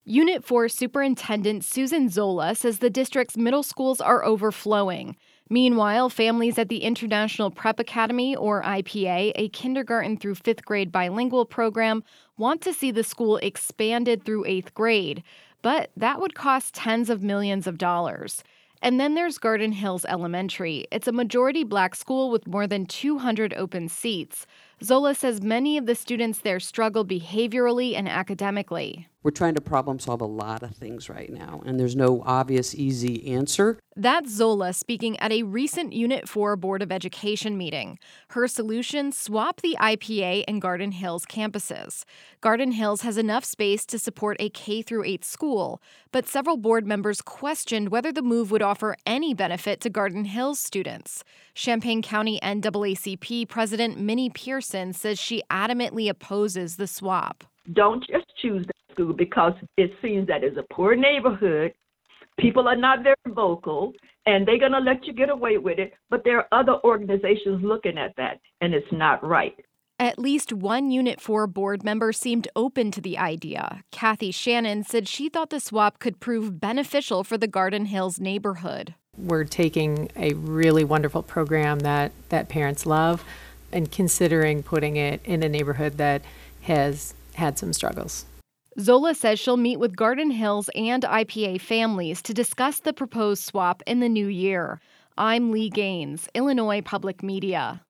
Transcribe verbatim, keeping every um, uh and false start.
Unit four Superintendent Susan Zola says the district's middle schools are overflowing. Meanwhile, families at the International Prep Academy, or I P A, a kindergarten through fifth grade bilingual program, want to see the school expanded through eighth grade. But that would cost tens of millions of dollars. And then there's Garden Hills Elementary. It's a majority black school with more than two hundred open seats. Zola says many of the students there struggle behaviorally and academically. We're trying to problem solve a lot of things right now, and there's no obvious, easy answer. That's Zola speaking at a recent Unit four Board of Education meeting. Her solution, swap the I P A and Garden Hills campuses. Garden Hills has enough space to support a K through eight school, but several board members questioned whether the move would offer any benefit to Garden Hills students. Champaign County N double A C P President Minnie Pearson says she adamantly opposes the swap. Don't just choose that school because it seems that it's a poor neighborhood. People are not very vocal, and they're going to let you get away with it. But there are other organizations looking at that, and it's not right. At least one Unit four board member seemed open to the idea. Kathy Shannon said she thought the swap could prove beneficial for the Garden Hills neighborhood. We're taking a really wonderful program that, that parents love and considering putting it in a neighborhood that has had some struggles. Zola says she'll meet with Garden Hills and I P A families to discuss the proposed swap in the new year. I'm Lee Gaines, Illinois Public Media.